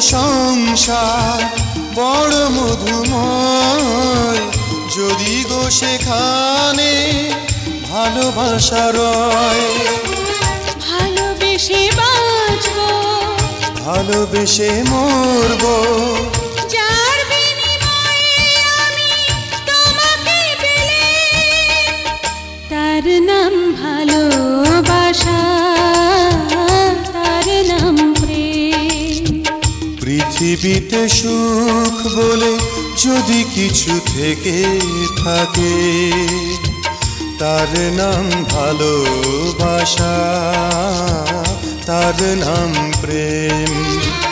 সংসার বড় মধুময়, যদি গো সেখানে ভালোবাসা রয়। ভালোবেসে বাঁচবো, ভালোবেসে মরবো, যার বিনিময়ে আমি তোমাকে পেলে, তার নাম ভালোবাসা, তার নাম প্রেম। পৃথিবীতে সুখ বলে যদি কিছু থেকে থাকে, তার নাম ভালোবাসা, তার নাম প্রেম।